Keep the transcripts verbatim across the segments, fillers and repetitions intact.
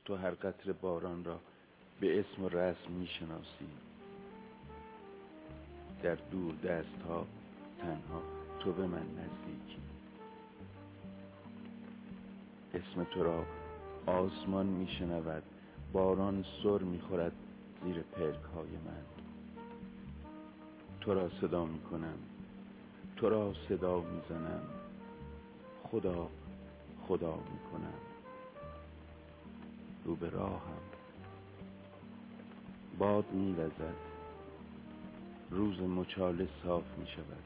تو هر قطره باران را به اسم و رسم میشناسی. در دور دست ها تنها تو به من نزدیکی. اسم تو را آسمان میشنود، باران سر میخورد زیر پلک های من. تو را صدا میکنم، تو را صدا میزنم، خدا خدا میکنم. رو به راهم باد میوزد، روز مچاله صاف میشود.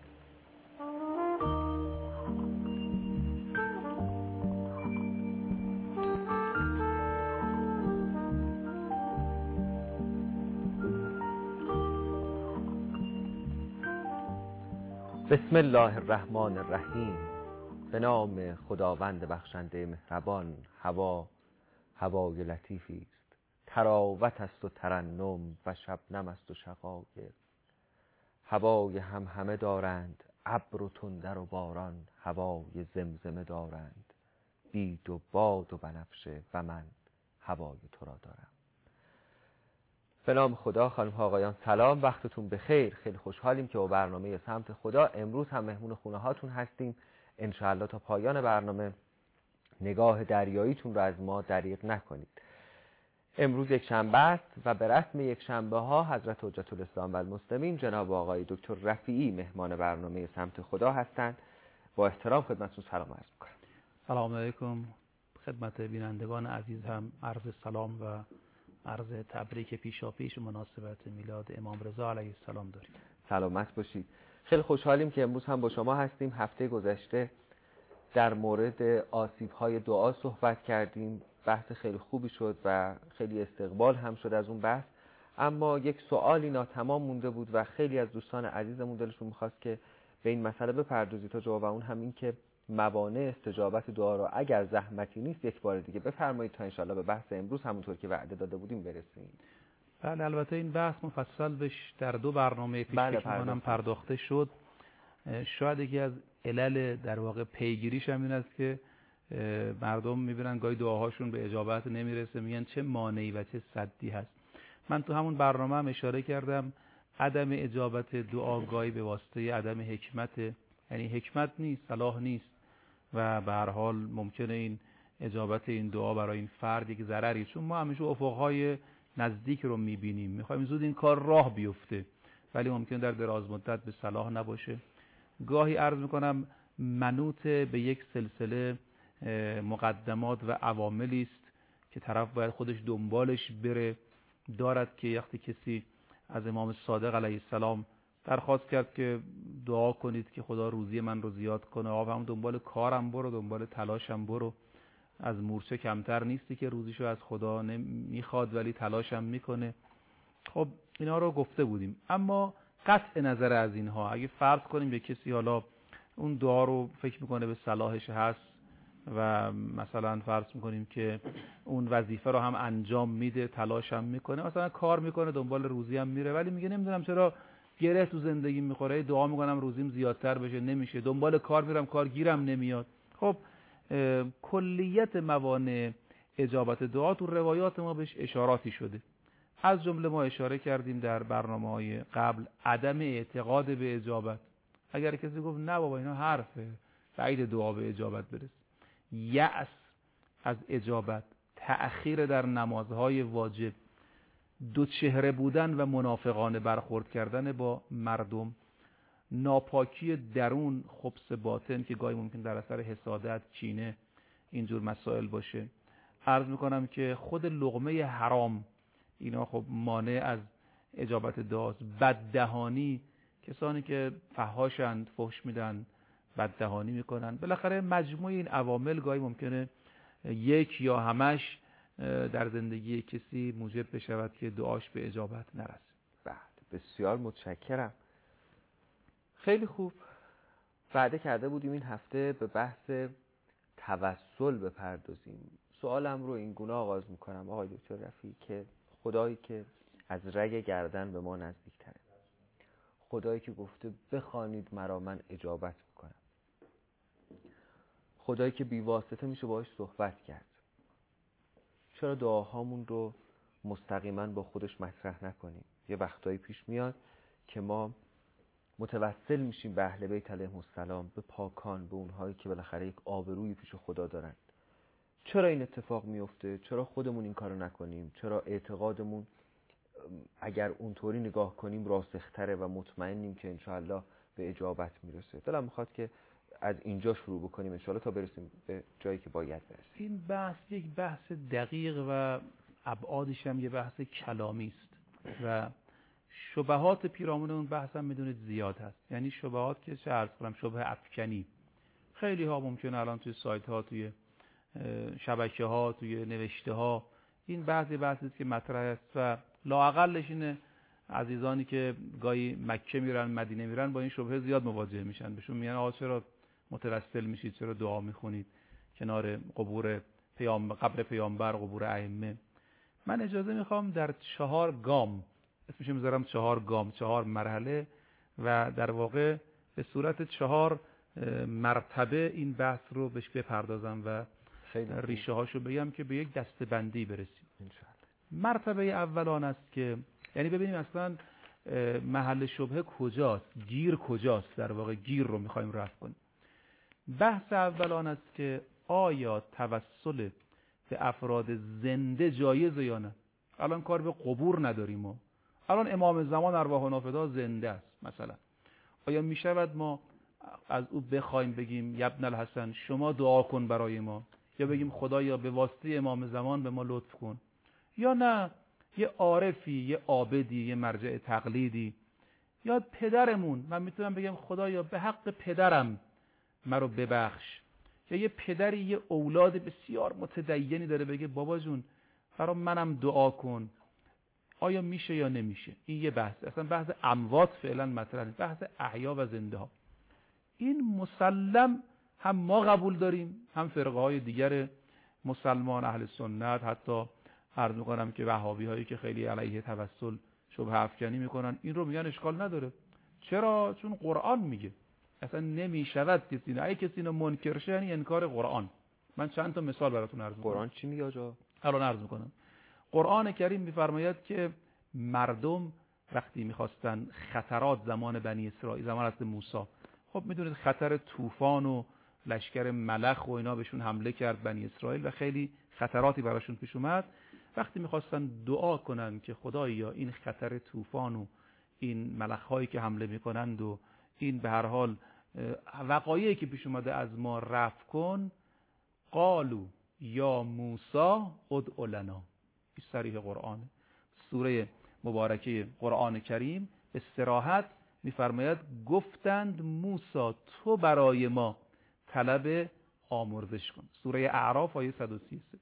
بسم الله الرحمن الرحیم. به نام خداوند بخشنده مهربان. هوا هوای لطیفی است، تراوت است و ترنم و شبنم است و شقایق. هوای همهمه دارند ابر و تندر و باران، هوای زمزمه دارند بید و باد و بنفشه و من هوای تو را دارم. به نام خدا. خانم ها آقایان سلام، وقتتون بخیر. خیلی خوشحالیم که با برنامه سمت خدا امروز هم مهمون خونه هاتون هستیم. انشاءالله تا پایان برنامه نگاه دریاییتون رو از ما دریغ نکنید. امروز یک شنبه است و به رسم یک شنبه ها حضرت حجت الاسلام و المسلمین جناب آقای دکتر رفیعی مهمان برنامه سمت خدا هستند. با احترام خدمتتون سلام عرض می‌کنم. سلام علیکم خدمت بینندگان عزیز، هم عرض سلام و عرض تبریک پیشاپیش مناسبت میلاد امام رضا علیه السلام داریم. سلامت باشید. خیلی خوشحالیم که امروز هم با شما هستیم. هفته گذشته در مورد آسیب‌های دعا صحبت کردیم. بحث خیلی خوبی شد و خیلی استقبال هم شد از اون بحث. اما یک سوالی ناتمام مونده بود و خیلی از دوستان عزیزمون دلشون می‌خواست که به این مسئله بپردازید تا جواب اون هم این که موانع استجابت دعا را اگر زحمتی نیست یک بار دیگه بفرمایید تا انشالله به بحث امروز همونطور که وعده داده بودیم برسیم. بله، البته این بحث مفصل بهش در دو برنامه پیش بله فکر می‌کنم پرداخته شد. شاید یکی از علل در واقع پیگیریش هم این است که مردم میبینن گاهی دعاهاشون به اجابت نمیرسه، میگن چه مانعی و چه سدی هست. من تو همون برنامه هم اشاره کردم عدم اجابت دعا گاهی به واسطه عدم حکمت، یعنی حکمت نیست، صلاح نیست و به هر حال ممکنه این اجابت این دعا برای این فرد یک ضرری، چون ما همیشه افقهای نزدیک رو میبینیم، میخوایم زود این کار راه بیفته ولی ممکنه در دراز مدت به صلاح نباشه. گاهی عرض میکنم منوط به یک سلسله مقدمات و عواملی است که طرف باید خودش دنبالش بره. دارد که وقتی کسی از امام صادق علیه السلام درخواست کرد که دعا کنید که خدا روزی من رو زیاد کنه، آقا هم دنبال کارم برو، دنبال تلاشم برو، از مورچه کمتر نیستی که روزیشو از خدا نمیخواد ولی تلاشم میکنه. خب اینا رو گفته بودیم. اما قطع نظر از اینها، اگه فرض کنیم یک کسی حالا اون دعا رو فکر میکنه به صلاحش هست و مثلا فرض میکنیم که اون وظیفه رو هم انجام میده، تلاش هم میکنه، مثلا کار میکنه، دنبال روزی هم میره، ولی میگه نمیدونم چرا گره تو زندگی میخوره، دعا میکنم روزیم زیادتر بشه نمیشه، دنبال کار میرم کار گیرم نمیاد. خب کلیت موانع اجابت دعا تو روایات ما بهش اشاراتی شده. از جمله ما اشاره کردیم در برنامه‌های قبل عدم اعتقاد به اجابت. اگر کسی گفت نه بابا اینا حرفه، بعید دعا به اجابت برسه. یأس از اجابت، تأخیر در نمازهای واجب، دو چهره بودن و منافقانه برخورد کردن با مردم، ناپاکی درون، خبث باطن که گاهی ممکن در اثر حسادت، کینه، اینجور مسائل باشه. عرض میکنم که خود لقمه حرام اینا خب مانع از اجابت دعاست. بددهانی، کسانی که فحاشند، فحش میدن، بددهانی میکنن، بالاخره مجموع این عوامل گاهی ممکنه یک یا همش در زندگی کسی موجب بشود که دعاش به اجابت نرسه. بله، بسیار متشکرم. خیلی خوب. وعده کرده بودیم این هفته به بحث توسل بپردازیم. سوالم رو این گونه آغاز میکنم آقای دکتر رفیعی که خدایی که از رگ گردن به ما نزدیکتره، خدایی که گفته بخوانید مرا من اجابت میکنم، خدایی که بی واسطه میشه باهاش صحبت کرد، چرا دعاهامون رو مستقیما با خودش مطرح نکنیم؟ یه وقتایی پیش میاد که ما متوسل میشیم به اهل بیت علیهم السلام، به پاکان، به اونهایی که بالاخره یک آبرویی پیش خدا دارن. چرا این اتفاق میفته؟ چرا خودمون این کارو نکنیم؟ چرا اعتقادمون اگر اونطوری نگاه کنیم راسختره و مطمئنیم که انشاءالله به اجابت میرسه؟ دلم میخواد که از اینجا شروع بکنیم انشاءالله تا برسیم به جایی که باید برسیم. این بحث یک بحث دقیق و ابعادش هم یه بحث کلامی است و شبهات پیرامون اون بحث هم میدونید زیاد هست. یعنی شبهات که چه عرض کنم، شبه افکنی. خیلی ها ممکنه الان توی سایت ها، توی شبکه ها، توی نوشته ها این بحثی بحثی است که مطرح است و لااقلش اینه عزیزانی که گاهی مکه میرن، مدینه میرن با این شبهه زیاد مواجه میشن. بهشون میگن آقا چرا متوسل میشید، چرا دعا میخونید کنار قبور پیامبر، قبر پیامبر، قبور ائمه؟ من اجازه میخوام در چهار گام، اسمش میذارم چهار گام، چهار مرحله و در واقع به صورت چهار مرتبه این بحث رو بهش بپردازم و ریشه هاشو بگم که به یک دسته‌بندی برسیم انشاءالله. مرتبه اول آن است که یعنی ببینیم اصلا محل شبهه کجاست، گیر کجاست، در واقع گیر رو میخوایم رفع کنیم. بحث اول آن است که آیا توسل به افراد زنده جایزه یا نه؟ الان کار به قبور نداریم ما. الان امام زمان ارواح و نافذه زنده است مثلا. آیا میشود ما از او بخوایم بگیم یا ابن الحسن شما دعا کن برای ما، یا بگیم خدایا به واسطه امام زمان به ما لطف کن؟ یا نه یه عارفی، یه عابدی، یه مرجع تقلیدی، یا پدرمون، من میتونم بگم خدایا به حق پدرم مرا ببخش، یا یه پدری یه اولاد بسیار متدینی داره بگه بابا جون برای منم دعا کن. آیا میشه یا نمیشه؟ این یه بحث. اصلا بحث اموات فعلا مطرح نیست، بحث احیا و زنده ها. این مسلم هم ما قبول داریم، هم فرقه های دیگر مسلمان اهل سنت، حتی عرض میکنم که وهابی هایی که خیلی علیه توسل شبهه افکنی میکنن این رو میگن اشکال نداره. چرا؟ چون قرآن میگه اصلا نمیشود کسی نه، اگه کسی اینو منکر شه یعنی انکار قرآن. من چند تا مثال براتون عرض میکنم. قرآن چی میگه آجا؟ الان عرض میکنم. قرآن کریم میفرماید که مردم وقتی میخواستن خطرات زمان بنی اسرائیل، زمان حضرت موسی، خب میدونید خطر طوفان و لشکر ملخ و اینا بهشون حمله کرد بنی اسرائیل و خیلی خطراتی براشون پیش اومد. وقتی میخواستن دعا کنن که خدایا این خطر طوفان و این ملخ هایی که حمله میکنند و این به هر حال وقایعی که پیش اومده از ما رفع کن، قالو یا موسی ادع لنا. این صریح قرآن، سوره مبارکه قرآن کریم به صراحت میفرماید گفتند موسی تو برای ما طلب آمرزش کن. سوره اعراف آیه صد و سی و سه.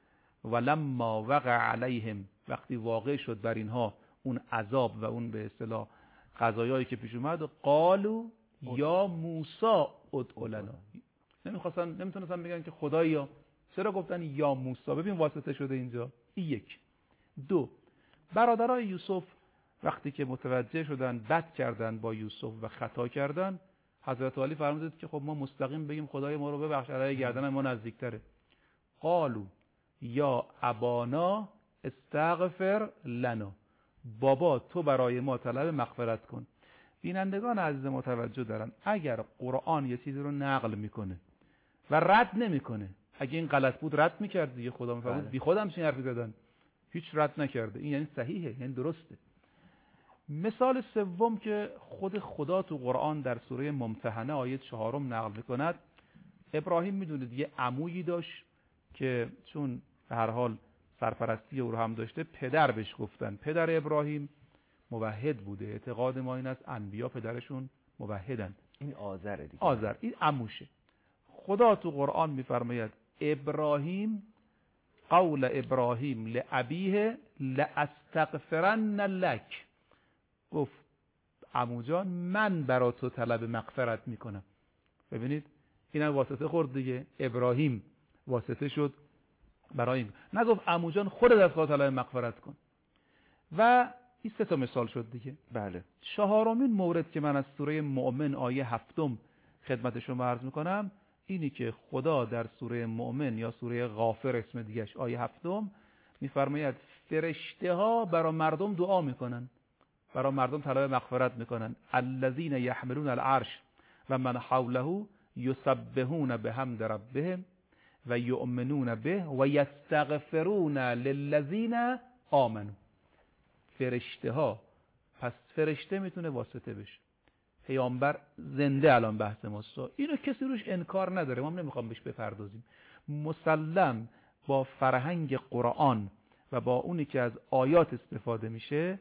ولما وقع علیهم، وقتی واقع شد بر اینها اون عذاب و اون به اصطلاح قضایایی که پیش اومد، قالو یا موسی ادع لنا. نمیخواستن، نمیتونستن بگن که خدایا، چرا گفتن یا موسی؟ ببین واسطه شده اینجا. این یک. دو، برادرای یوسف وقتی که متوجه شدن بد کردن با یوسف و خطا کردن، حضرت علی فرمودند که خب ما مستقیم بگیم خدای ما رو ببخش، علیه گردن ما نزدیکتره. قالو یا ابانا استغفر لنا، بابا تو برای ما طلب مغفرت کن. بینندگان عزیز متوجه دارن اگر قرآن یه چیزی رو نقل میکنه و رد نمیکنه، اگه این غلط بود رد میکرد دیگه، خدا میفرمود بی خودم چین حرفی زدن، هیچ رد نکرده، این یعنی صحیحه، یعنی درسته. مثال سوم که خود خدا تو قرآن در سوره ممتحنه آیه چهارم نقل میکند، ابراهیم میدونید یه عمویی داشت که چون به هر حال سرپرستی او رو هم داشته، پدر بهش گفتن. پدر ابراهیم موحد بوده، اعتقاد ما این است انبیا پدرشون موحدن. این آذره دیگه. آذر، این عموشه. خدا تو قرآن میفرماید ابراهیم، قول ابراهیم لابیه لاستغفرن لک، گفت عمو جان من برا تو طلب مغفرت میکنم. ببینید اینم واسطه خورد دیگه، ابراهیم واسطه شد برای این، نگفت عمو جان خودت از خدا طلب مغفرت کن. و این سه تا مثال شد دیگه. بله. چهارمین مورد که من از سوره مؤمن آیه هفتم خدمت شما عرض میکنم اینی که خدا در سوره مؤمن یا سوره غافر اسم دیگهش آیه هفتم میفرماید فرشته ها برای مردم دعا میکنن، برای مردم طلب مغفرت میکنن. الذین یحملون العرش و من حوله یسبحون بحمد ربهم و یؤمنون به و یستغفرون للذین آمنوا. فرشته ها، پس فرشته میتونه واسطه بشه. پیامبر زنده الان بحث ماست، اینو کسی روش انکار نداره، ما هم نمیخوام بهش بپردازیم. مسلم با فرهنگ قرآن و با اونی که از آیات استفاده میشه،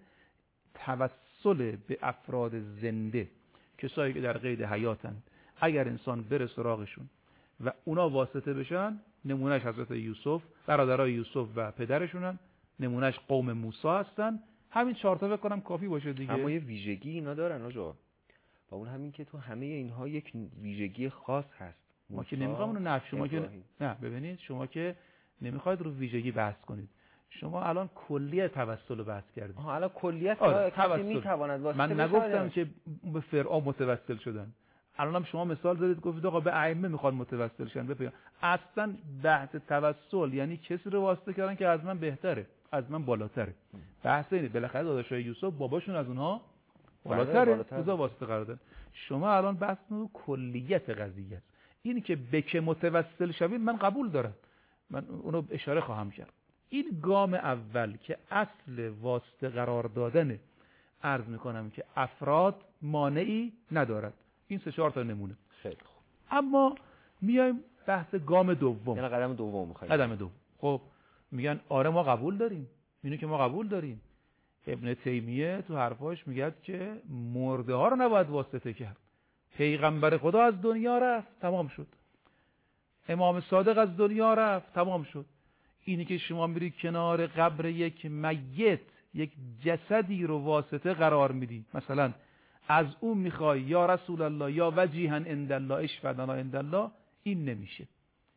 توسل به افراد زنده، کسایی که در قید حیاتن، اگر انسان بره سراغشون و اونا واسطه بشن، نمونهش حضرت یوسف، برادرای یوسف و پدرشونن، نمونهش قوم موسی هستن. همین چهار تا فکر کنم کافی باشه دیگه. اما یه ویژگی اینا دارن آجا، و اون همین که تو همه اینها یک ویژگی خاص هست. ما که نمیخوام اونو نفی، شما که نه ببینید، شما که نمیخواید رو ویژگی بحث کنید، شما الان کلیت توسل رو بحث کردید. آها الان کلیت آره، کسی میتواند واسطه من نگفتم که به فرعون متوسل شدن. الانم شما مثال زدید گفتید آقا به ائمه میخوان متوسل شدن. بپیام اصلا بحث توسل یعنی کسی رو واسطه کردن که از من بهتره، از من بالاتره. بحث اینه بالاخره داداشای یوسف باباشون از اونها بالاتره، خدا واسطه قرار دادن. شما الان بحث رو کلیت قضیه است. این که به که متوسل شوید من قبول دارم، من اونو اشاره خواهم کرد. این گام اول که اصل واسطه قرار دادن، عرض میکنم که افراد مانعی ندارد. این سه چهار تا نمونه. خیلی خوب. اما میایم بحث گام دوم، یعنی قدم دوم میخوایم. قدم دوم. خب میگن آره ما قبول داریم، اینو که ما قبول داریم. ابن تیمیه تو حرفاش میگه که مرده ها رو نباید واسطه کرد. پیغمبر خدا از دنیا رفت، تمام شد. امام صادق از دنیا رفت، تمام شد. اینی که شما میری کنار قبر یک میت، یک جسدی رو واسطه قرار میدی، مثلا از اون میخوای یا رسول الله یا وجیها عند الله اشفعنا عند الله، این نمیشه.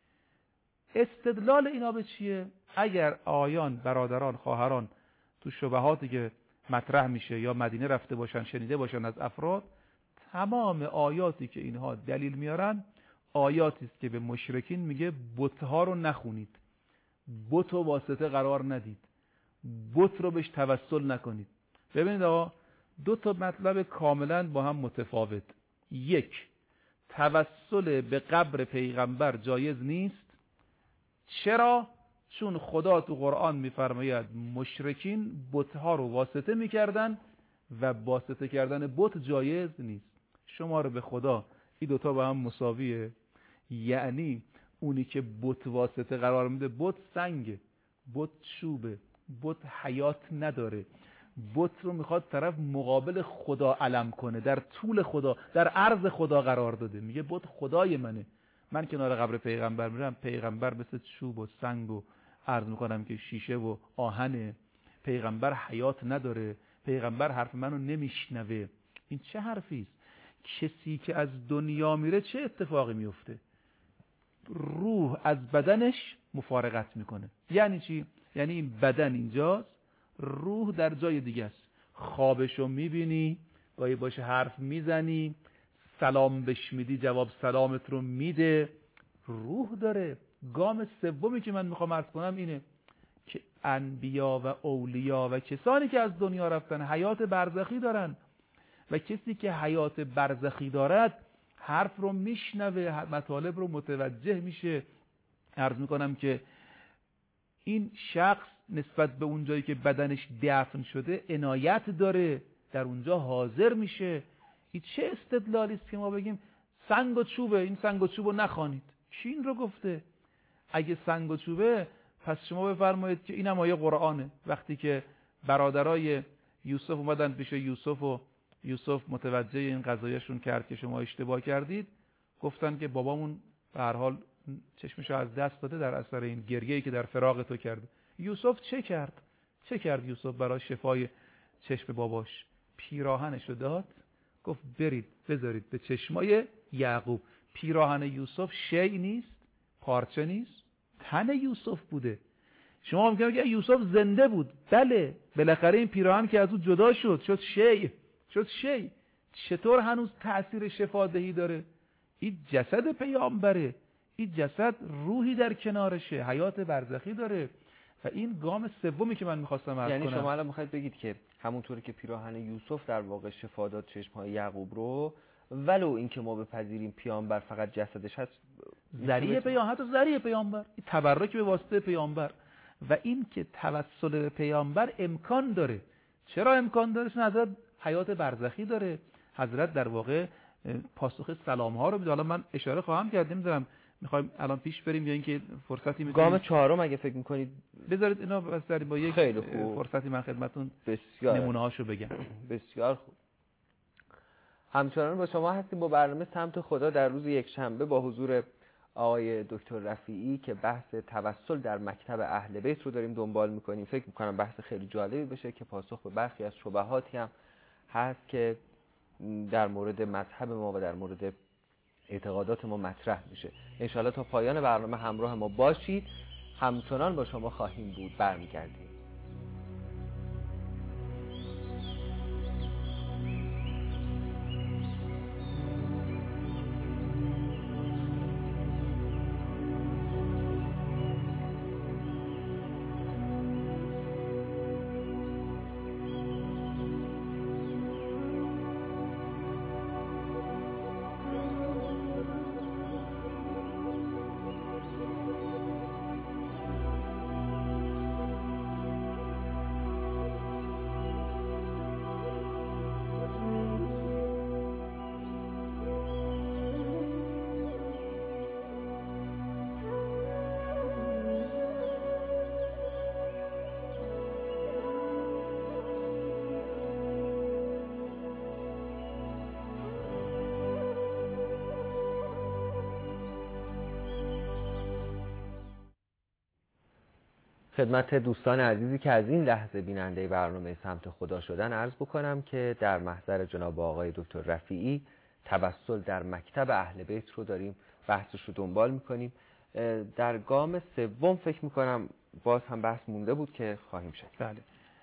استدلال اینا به چیه؟ اگر آیان، برادران، خواهران تو شبهاتی که مطرح میشه یا مدینه رفته باشن، شنیده باشن از افراد، تمام آیاتی که اینها دلیل میارن آیاتی است که به مشرکین میگه بت‌ها رو نخونید، بت رو واسطه قرار ندید، بت رو بهش توسل نکنید. ببینید آقا، دو تا مطلب کاملا با هم متفاوت. یک، توسل به قبر پیغمبر جایز نیست. چرا؟ چون خدا تو قرآن میفرماید مشرکین بت‌ها رو واسطه میکردن و واسطه کردن بت جایز نیست. شما رو به خدا این دوتا با هم مساویه. یعنی اونی که بت واسطه قرار میده، بت سنگه، بت چوبه، بت حیات نداره. بت رو میخواد طرف مقابل خدا علم کنه، در طول خدا، در عرض خدا قرار داده. میگه بت خدای منه. من کنار قبر پیغمبر میرم، پیغمبر مثل چوب و سنگ و عرض میکنم که شیشه و آهنه. پیغمبر حیات نداره، پیغمبر حرف منو نمیشنوه. این چه حرفی است؟ کسی که از دنیا میره چه اتفاقی میفته؟ روح از بدنش مفارقت میکنه. یعنی چی؟ یعنی این بدن اینجاست، روح در جای دیگه است. خوابشو میبینی، گاهی باشه حرف میزنی، سلام بهش میدی، جواب سلامت رو میده، روح داره. گام سومی که من میخوام عرض کنم اینه که انبیا و اولیا و کسانی که از دنیا رفتن حیات برزخی دارن و کسی که حیات برزخی دارد حرف رو میشنوه، مطالب رو متوجه میشه. عرض میکنم که این شخص نسبت به اون جایی که بدنش دفن شده عنایت داره، در اونجا حاضر میشه. این چه استدلالی است که ما بگیم سنگ و چوبه، این سنگ و چوب رو نخوانید؟ کی این رو گفته؟ اگه سنگ و چوبه، پس شما بفرمایید که اینم آیه قرآنه. وقتی که برادرای یوسف اومدن پیش یوسف و یوسف متوجه این قضایشون کرد که شما اشتباه کردید، گفتن که بابامون به هر حال چشمشو از دست داده در اثر این گریه‌ای که در فراق تو کرد. یوسف چه کرد؟ چه کرد یوسف برای شفای چشم باباش؟ پیراهنشو داد، گفت برید بذارید به چشمای یعقوب. پیراهن یوسف شیء نیست، پارچه نیست، تن یوسف بوده. شما میگید که یوسف زنده بود، بله، بالاخره این پیراهن که از او جدا شد شد شیء، شد شیء. چطور هنوز تأثیر شفادهی داره؟ این جسد پیامبره، این جسد روحی در کنارشه، حیات برزخی داره. و این گام سومی که من می‌خواستم عرض یعنی کنم. شما الان می‌خواید بگید که همونطوری که پیراهن یوسف در واقع شفا داد چشم‌های یعقوب رو، ولو اینکه ما بپذیریم پیامبر فقط جسدش هست، ذریعه پیامبر، حتی ذریعه پیامبر، این تبرک به واسطه پیامبر و این که توسل به پیامبر امکان داره. چرا امکان داره؟ چون حضرت حیات برزخی داره، حضرت در واقع پاسخ سلام ها رو میده. حالا من اشاره خواهم کرد، نمیدونم میخوایم الان پیش بریم یا اینکه فرصتی میتونیم. گام چهارم اگه فکر میکنید بذارید اینا بس با یک خیلی خوب. فرصتی من خدمتتون بسیار نمونه هاشو بگم. بسیار خوب. همچنان با شما هستیم با برنامه سمت خدا در روز یک شنبه با حضور آقای دکتر رفیعی که بحث توسل در مکتب اهل بیت رو داریم دنبال میکنیم. فکر میکنم بحث خیلی جالبی بشه که پاسخ به برخی از شبهاتی هم هست که در مورد مذهب ما و در مورد اعتقادات ما مطرح میشه. انشاءالله تا پایان برنامه همراه ما باشید. همچنان با شما خواهیم بود. برمیگردیم. خدمت دوستان عزیزی که از این لحظه بیننده برنامه سمت خدا شدن عرض بکنم که در محضر جناب آقای دکتر رفیعی توسل در مکتب اهل بیت رو داریم بحثش رو دنبال میکنیم. در گام سوم فکر میکنم باز هم بحث مونده بود که خواهیم شد. بله.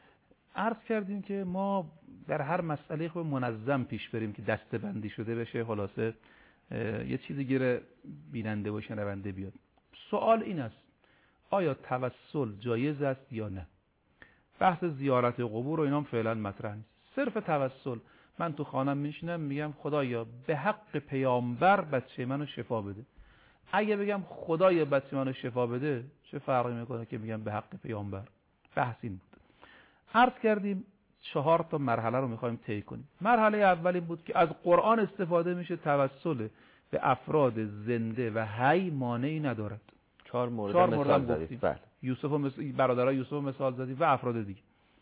عرض کردیم که ما در هر مسئله خود منظم پیش بریم که دسته‌بندی شده بشه، خلاصه یه چیزی گیره بیننده و شنونده بیاد. سوال این است آیا توسل جایز است یا نه؟ بحث زیارت قبور و اینام فعلا مطرح نیست. صرف توسل، من تو خانم میشینم میگم خدایا به حق پیامبر بچه منو شفا بده. اگه بگم خدایا بچه منو شفا بده، چه فرقی میکنه که میگم به حق پیامبر؟ بحث این بود. عرض کردیم چهار تا مرحله رو میخوایم طی کنیم. مرحله اول این بود که از قرآن استفاده میشه توسل به افراد زنده و حی مانعی ندارد. چهار مورد چهار مثال زدید. بله. یوسف و مثال برادرای یوسف مثال زدید و افراد دیگه.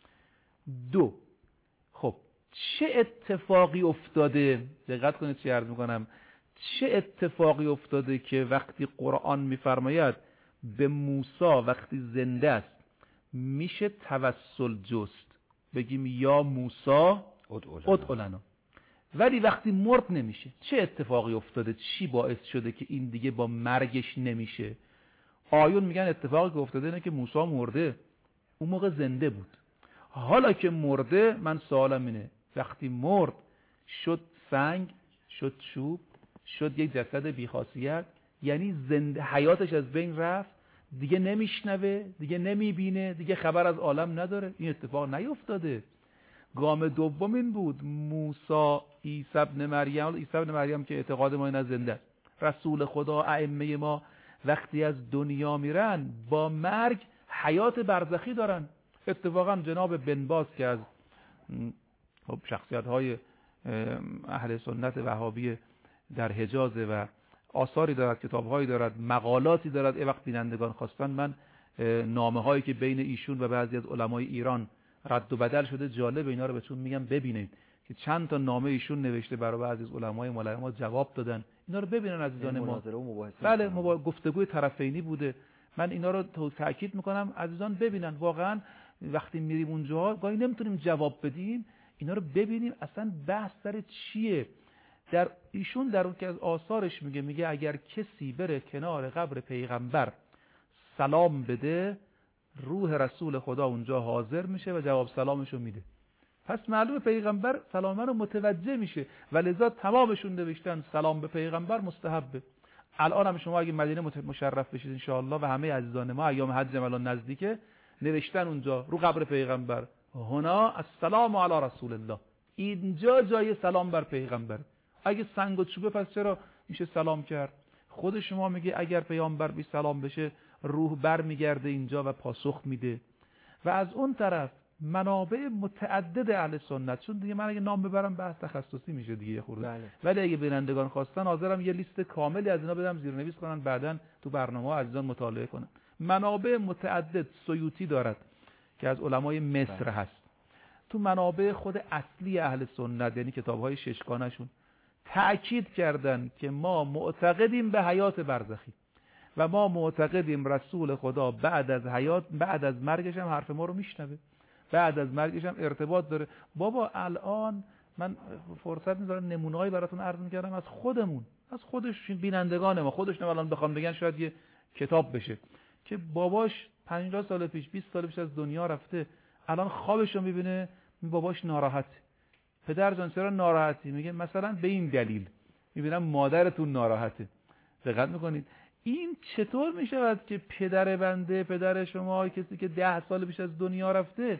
دو، خب چه اتفاقی افتاده؟ دقت کنید چی عرض میکنم. چه اتفاقی افتاده که وقتی قرآن میفرماید به موسی وقتی زنده است میشه توسل جست، بگیم یا موسی ادعو لنا، ولی وقتی مرد نمیشه. چه اتفاقی افتاده؟ چی باعث شده که این دیگه با مرگش نمیشه؟ آیون میگن اتفاقی که افتاده اینه که موسی مرده، اون موقع زنده بود. حالا که مرده، من سوالم اینه وقتی مرد شد سنگ، شد چوب، شد یک جسد بیخاصیت، یعنی زنده حیاتش از بین رفت، دیگه نمیشنوه، دیگه نمیبینه، دیگه خبر از عالم نداره. این اتفاق نیفتاده. گام دوم این بود موسی عیسی ابن مریم، عیسی ابن مریم که اعتقاد ما این از زنده است، رسول خدا، ائمه ما وقتی از دنیا میرن با مرگ حیات برزخی دارن. اتفاقا جناب بن باز که از خب شخصیت های اهل سنت وهابی در حجاز و آثاری دارد، کتاب‌هایی دارد، مقالاتی دارد. ای وقت بینندگان خواستن من نامه هایی که بین ایشون و بعضی از علمای ایران رد و بدل شده جالب، اینا رو بهتون میگم ببینید که چند تا نامه ایشون نوشته برای بعضی از علمای ملایما جواب دادن. اینا رو ببینن عزیزان ما. بله مبا... گفتگوی طرفینی بوده. من اینا رو تاکید میکنم عزیزان ببینن. واقعا وقتی میریم اونجا گاهی نمیتونیم جواب بدیم، اینا رو ببینیم اصلا بحث در چیه. در ایشون در اون که از آثارش میگه میگه اگر کسی بره کنار قبر پیغمبر سلام بده، روح رسول خدا اونجا حاضر میشه و جواب سلامشو میده. پس معلومه پیغمبر سلام رو متوجه میشه و لذا تمامشون نوشتن سلام به پیغمبر مستحبه. الان هم شما اگه مدینه مشرف بشید ان شاء الله و همه عزیزان ما ایام حج الان نزدیکه، نوشتن اونجا رو قبر پیغمبر هنا السلام علی رسول الله، اینجا جای سلام بر پیغمبر. اگه سنگ و چوبه پس چرا میشه سلام کرد؟ خود شما میگه اگر پیامبر بی سلام بشه روح بر میگرده اینجا و پاسخ میده. و از اون طرف منابع متعدد اهل سنت، چون دیگه من اگه نام ببرم بحث تخصصی میشه دیگه خورده، بله. ولی اگه بینندگان خواستن حاضرم یه لیست کاملی از اینا بدم زیرنویس کنن بعدن تو برنامه ها عزیزان مطالعه کنن. منابع متعدد سیوطی دارد که از علمای مصر بله. هست. تو منابع خود اصلی اهل سنت یعنی کتاب‌های ششگانه‌شون تأکید کردن که ما معتقدیم به حیات برزخی و ما معتقدیم رسول خدا بعد از حیات بعد از مرگش هم حرف ما رو میشنوه، بعد از مرگش هم ارتباط داره. بابا الان من فرصت میذارم نمونه‌ای براتون عرض می‌کردم از خودمون، از خودش بینندگان ما، خودش نه الان بخوام بگن شاید یه کتاب بشه که باباش پنجاه سال پیش بیست سال پیش از دنیا رفته، الان خوابش رو می‌بینه باباش ناراحت. پدر جان چرا ناراحتی؟ میگه مثلا به این دلیل، میبینم مادرتون ناراحته. دقت میکنید این چطور میشود که پدر بنده، پدر شما، کسی که ده سال پیش از دنیا رفته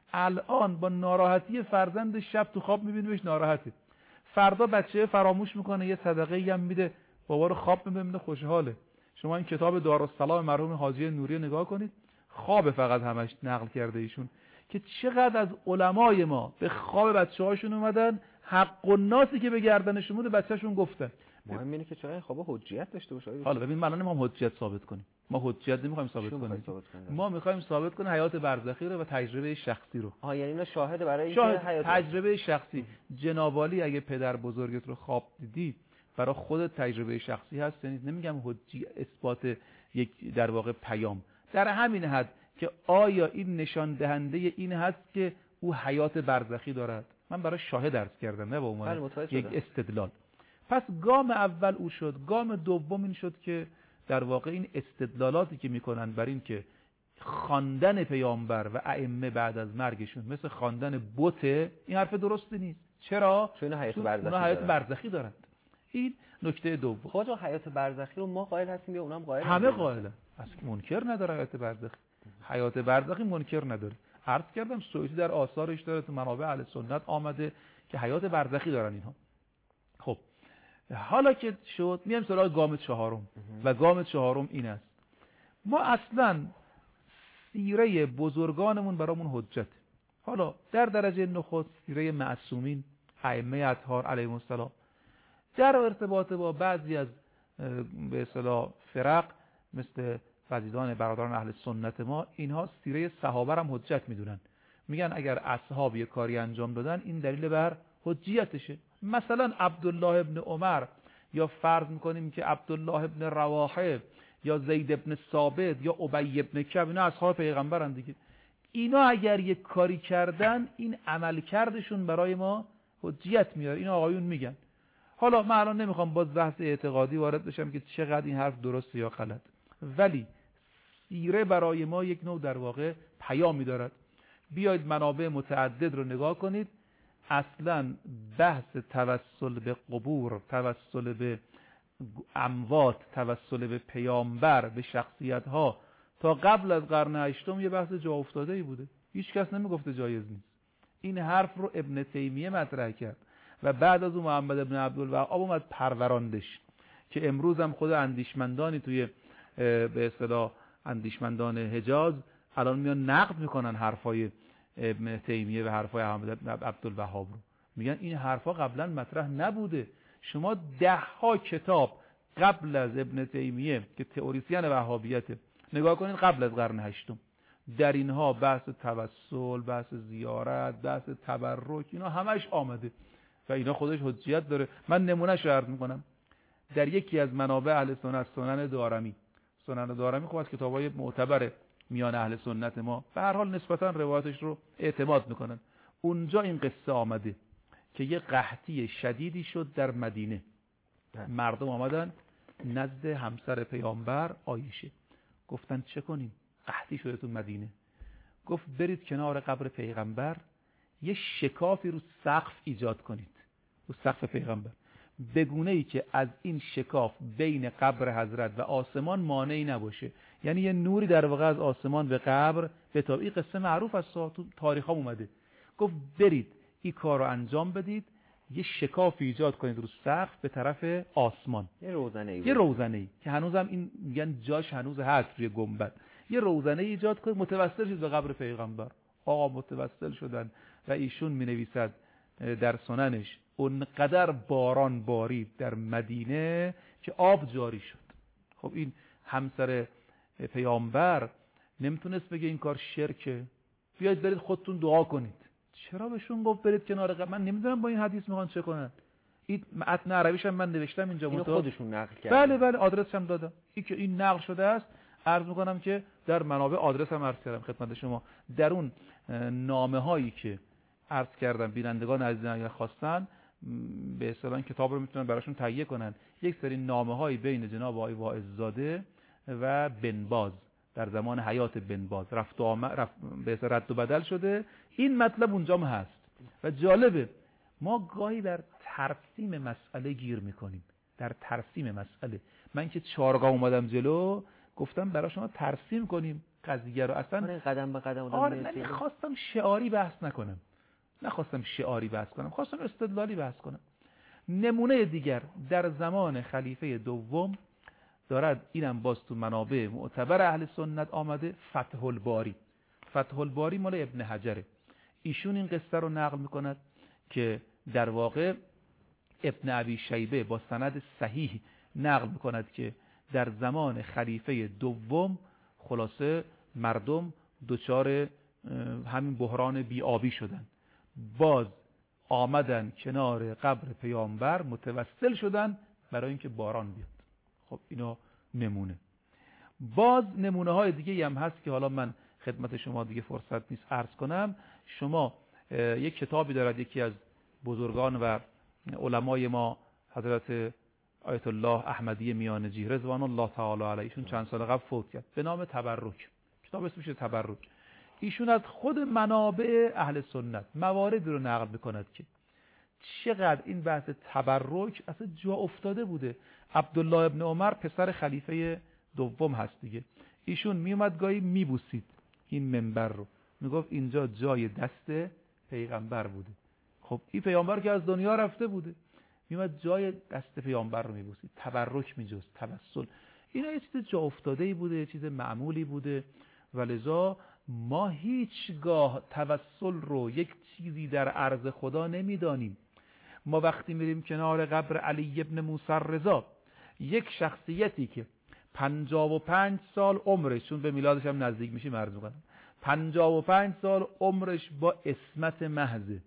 الان با ناراحتی فرزند شب تو خواب میبینه بهش ناراحته، فردا بچه فراموش میکنه یه صدقه هم میده بابا رو خواب میبینه خوشحاله. شما این کتاب دارالسلام مرحوم حاجی نوری نگاه کنید، خواب فقط همش نقل کرده ایشون که چقدر از علمای ما به خواب بچه‌هاشون اومدن حق الناسی که به گردنشون بود بچه‌شون گفتن. مهم اینه که چرا این خوابا حجیت داشته باشه. حالا ببین ما الان نمی‌خوایم حجیت ثابت کنیم، ما حجیت نمی‌خوایم ثابت کنیم، ما می‌خوایم ثابت کنیم حیات برزخی رو و تجربه شخصی رو. آها یعنی اینا شاهد برای اینکه حیات تجربه شخصی. جناب عالی اگه پدر بزرگت رو خواب دیدی برای خودت تجربه شخصی هست، یعنی نمیگم حجی اثبات یک در واقع پیام، در همین حد که آیا این نشان دهنده این هست که او حیات برزخی دارد. من برای شاهد عرض کردم نه با عنوان یک استدلال. پس گام اول او شد. گام دوم این شد که در واقع این استدلالاتی که میکنن بر این که خواندن پیامبر و ائمه بعد از مرگشون مثل خواندن بت، این حرف درستی نیست. چرا؟ چون حیات برزخی دارن. حیات برزخی دارند. این نکته دوم. خود حیات برزخی رو ما قائل هستیم یا اونم قائل؟ همه قائلن. اصلا منکر نداره حیات برزخی. حیات برزخی منکر نداره. عرض کردم سیوطی در آثارش داره، تو منابع اهل سنت آمده که حیات برزخی دارن اینها. خب حالا که شد میام سراغ گام چهارم و گام چهارم این است ما اصلا سیره بزرگانمون برامون حجت. حالا در درجه نخست سیره معصومین ائمه اطهار علیهم السلام، در ارتباط با بعضی از به اصطلاح فرق مثل فضیلان برادران اهل سنت ما، اینها سیره صحابه هم حجت میدونن، میگن اگر اصحاب یک کاری انجام دادن این دلیل بر حجیتشه. مثلا عبدالله ابن عمر، یا فرض میکنیم که عبدالله ابن رواحه یا زید ابن ثابت یا ابی ابن کعب، اینا اصحاب پیغمبرن دیگه. اینا اگر یک کاری کردن این عمل کردشون برای ما حجیت میاره. اینا آقایون میگن. حالا من الان نمیخوام باز بحث اعتقادی وارد بشم که چقدر این حرف درسته یا غلط، ولی سیره برای ما یک نوع در واقع پیامی دارد. بیایید منابع متعدد رو نگاه کنید. اصلا بحث توسل به قبور، توسل به اموات، توسل به پیامبر، به شخصیت ها تا قبل از قرن هشتم یه بحث جا افتاده ای بوده. هیچ کس نمیگفته جایز نیست. این حرف رو ابن تیمیه مطرح کرد و بعد از اون محمد ابن عبدالوهاب اومد پروراندش که امروز هم خود اندیشمندانی توی به اصطلاح اندیشمندان حجاز الان میان نقد میکنن حرفای ابن تیمیه و حرفای محمد عبدالوهاب رو، میگن این حرفا قبلا مطرح نبوده. شما ده ها کتاب قبل از ابن تیمیه که تئوریسین وهابیته نگاه کنید قبل از قرن هشتم، در اینها بحث توسل، بحث زیارت، بحث تبرک، اینا همش آمده و اینا خودش حجیت داره. من نمونهش رو عرض میکنم. در یکی از منابع اهل سنت، سنن دارمی، سنن دارمی خب از کتابای معتبر میان اهل سنت ما، به هر حال نسبتا روایتش رو اعتماد میکنن. اونجا این قصه آمده که یه قحطی شدیدی شد در مدینه. مردم آمدن نزد همسر پیامبر عایشه، گفتن چه کنیم؟ قحطی شده تو مدینه. گفت برید کنار قبر پیغمبر یه شکافی رو سقف ایجاد کنید، رو سقف پیغمبر. به گونه‌ای که از این شکاف بین قبر حضرت و آسمان مانعی نباشه. یعنی یه نوری در واقع از آسمان به قبر به تاب. این قصه معروف است، تو تاریخ ها اومده. گفت برید این کار رو انجام بدید، یه شکاف ایجاد کنید رو سقف به طرف آسمان، یه روزنه یه روزنه‌ای که هنوزم این میگن جاش هنوز هست روی گنبد. یه روزنه ایجاد کنید متوسل شید به قبر پیغمبر. آقا متوسل شدن و ایشون مینویسد در سننش اونقدر باران بارید در مدینه که آب جاری شد. خب این همسر پیامبر نمیتونست بگه این کار شرکه، بیاید برید خودتون دعا کنید. چرا بهشون گفت برید کنار قبر؟ من نمیدونم با این حدیث میخوان چه کنن. این متن عربیش هم من نوشتم اینجا، اینو خودشون نقل کردن. بله بله آدرس هم دادم. این که این نقل شده است، عرض میکنم که در منابع آدرس هم عرض کردم خدمت شما. در اون نامه هایی که عرض کردم بینندگان عزیزان اگر خواستن به اصطلاح کتاب رو میتونن براشون تهیه کنن. یک سری نامه هایی بین جناب آقای واعظ‌زاده و بن باز در زمان حیات بن باز رفت و آمد، رفت به اصطلاح رد و بدل شده. این مطلب اونجا هم هست و جالبه ما گاهی در ترسیم مسئله گیر میکنیم. در ترسیم مسئله من که چارگاه اومدم جلو گفتم برای شما ترسیم کنیم قضیه رو. اصلا قدم به قدم آره من خواستم شعاری بحث نکنم، نخواستم شعاری بحث کنم، خواستم استدلالی بحث کنم. نمونه دیگر در زمان خلیفه دوم دارد، اینم باز تو منابع معتبر اهل سنت آمده، فتح الباری. فتح الباری مال ابن حجره. ایشون این قصه رو نقل میکند که در واقع ابن ابی شیبه با سند صحیح نقل میکند که در زمان خلیفه دوم خلاصه مردم دچار همین بحران بی‌آبی شدن، باز آمدن کنار قبر پیامبر متوسل شدن برای اینکه باران بیاد. خب اینا نمونه. باز نمونه های دیگه هم هست که حالا من خدمت شما دیگه فرصت نیست عرض کنم. شما یک کتابی دارد یکی از بزرگان و علمای ما حضرت آیت الله احمدی میانجی رضوان الله تعالی علیهشون چند سال قبل فوت کرد به نام تبرک. کتاب اسمش تبرک. ایشون از خود منابع اهل سنت مواردی رو نقل میکند که چقدر این بحث تبرک اصلا جا افتاده بوده. عبدالله ابن عمر پسر خلیفه دوم هست دیگه. ایشون میومد گاهی میبوسید این منبر رو، میگفت اینجا جای دست پیغمبر بوده. خب این پیامبر که از دنیا رفته بوده، میومد جای دست پیامبر رو میبوسید، تبرک میجست، توسل. اینا یه چیز جا افتاده‌ای بوده، یه چیز معمولی بوده و لذا ما هیچگاه توسل رو یک چیزی در عرض خدا نمیدانیم. ما وقتی میریم کنار قبر علی ابن موسی رضا، یک شخصیتی که پنجاه و پنج سال عمرش، چون به میلادش هم نزدیک میشیم عرض میکنم، پنجاه و پنج سال عمرش با عصمت محض،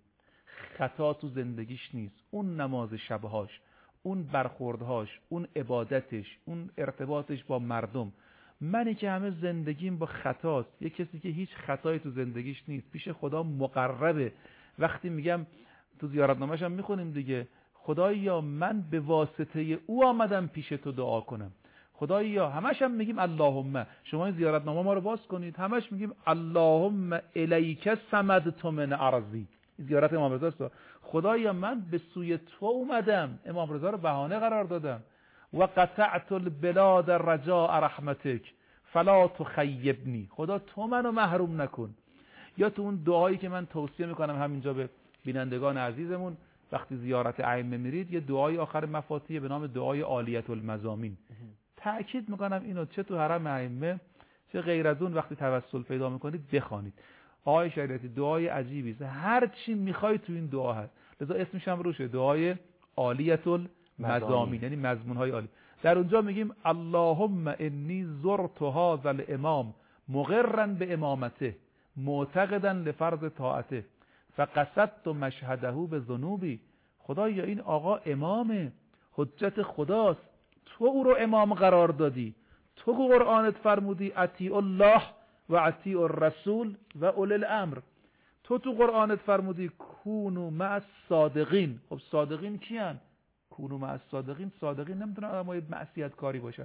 خطا تو زندگیش نیست، اون نماز شبهاش، اون برخوردهاش، اون عبادتش، اون ارتباطش با مردم. منی که همه زندگیم با خطاست، یک کسی که هیچ خطایی تو زندگیش نیست، پیش خدا مقربه. وقتی میگم تو زیارتنامه‌ش هم میخونیم دیگه، خدایا من به واسطه او آمدم پیش تو دعا کنم. خدایا همش هم میگیم اللهم، شما این زیارتنامه ما رو باز کنید، همش میگیم اللهم الیک صمدت من ارضی. زیارت امام رضا است. خدایا من به سوی تو اومدم، امام رضا رو بهانه قرار دادم. و قطعت البلاد رجاء رحمتک فلا تخیبنی، خدا تو منو محروم نکن. یا تو اون دعایی که من توصیه میکنم همینجا به بینندگان عزیزمون، وقتی زیارت ائمه میرید یه دعای آخر مفاتیح به نام دعای عالیت المزامین. تأکید میکنم اینو چه تو حرم ائمه چه غیر از اون وقتی توسل پیدا میکنید بخوانید. آقای شریعتی دعای عجیبی است، هر چی میخوای تو این دعا هست، لذا اسمش هم روشه، دعای عالیت المزامین، یعنی مضمون های عالی. در اونجا میگیم اللهم انی زرت هذا الامام مقرا به امامته معتقدا لفرض طاعته فقصدت مشهده به ذنوبی. خدایا این آقا امامه، حجت خداست، تو او رو امام قرار دادی، تو قرآنت فرمودی اطیع الله و اطیع الرسول و اولی الامر، تو تو قرآنت فرمودی کونوا مع الصادقین. خب صادقین کیان؟ کونوا مع الصادقین، صادقین نمیتونن آدمای معصیت کاری باشن.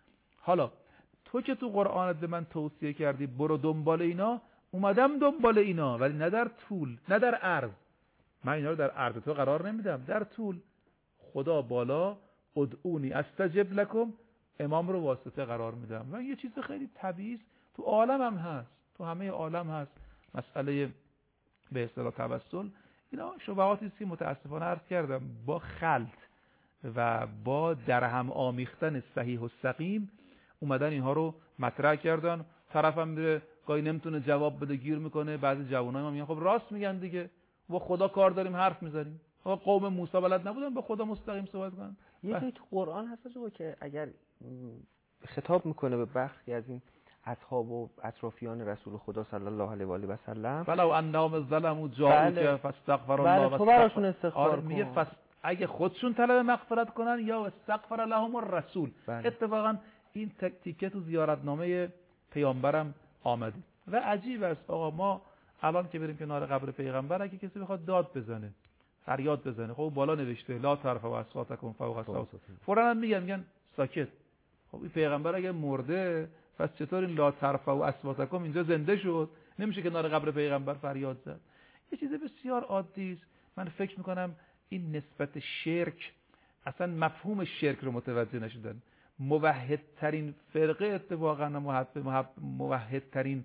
حالا تو که تو قرآنت به من توصیه کردی برو دنبال اینا، اومدم دنبال اینا، ولی نه در طول نه در عرض. من اینا رو در عرض تو قرار نمیدم، در طول. خدا بالا، ادعونی استجب لکم، امام رو واسطه قرار میدم. و یه چیز خیلی طبیعی است، تو عالم هم هست، تو همه عالم هست مسئله به اصطلاح توسل. اینا شبهاتی است که متاسفانه عرض کردم با خلط و با درهم آمیختن صحیح و سقیم اومدن اینها رو مطرح کردن. طرفم میره گاهی نمیتونه جواب بده، گیر میکنه. بعضی جوانای ما میگن خب راست میگن دیگه، با خدا کار داریم حرف میزنیم. خب قوم موسی بلد نبودن با خدا مستقیم صحبت کنن. یه جایی تو قرآن هست که اگر خطاب میکنه به بخشی از این اصحاب و اطرافیان رسول خدا صلی الله علیه و آله و سلم، فلو انهم ظلموا جاءوک فاستغفر الله بله تو براشون استغفار کن. میگه فس... اگه خودشون طلب مغفرت کنن یا استغفر لهم الرسول. بله. اتفاقا این تیکه تو زیارتنامه پیامبرم آمده و عجیب است. آقا ما الان که بریم کنار قبر پیغمبر، اگه کسی بخواد داد بزنه، فریاد بزنه، خب بالا نوشته لا ترفعوا اصواتکم فوق صوت، فوراً میگن میگن ساکت. خب این پیغمبر اگه مرده، پس چطور این لا ترفعوا اصواتکم اینجا زنده شد؟ نمیشه کنار قبر پیغمبر فریاد زد. یه چیز بسیار عادی است. من فکر میکنم این نسبت شرک، اصلا مفهوم شرک رو متوجه نشدن. موحدترین فرقه اتفاقا موحدترین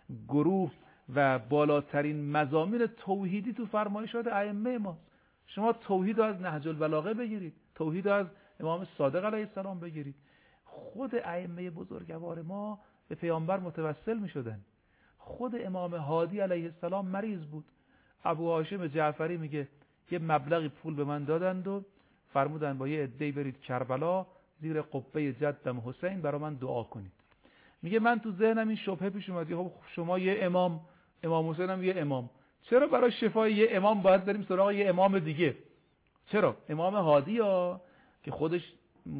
گروه و بالاترین مضامین توحیدی تو فرمایشات ائمه ماست. شما توحید رو از نهج البلاغه بگیرید، توحید رو از امام صادق علیه السلام بگیرید. خود ائمه بزرگوار ما به پیامبر متوسل می شدن. خود امام هادی علیه السلام مریض بود. ابو هاشم جعفری میگه یه مبلغی پول به من دادند و فرمودن با یه عده‌ای برید کربلا زیر قبه جدم حسین برای من دعا کنید. میگه من تو ذهنم این شبهه پیش اومد، خب شما یه امام، امام حسین هم یه امام، چرا برای شفای یه امام باید بریم سراغ یه امام دیگه؟ چرا؟ امام هادی ها که خودش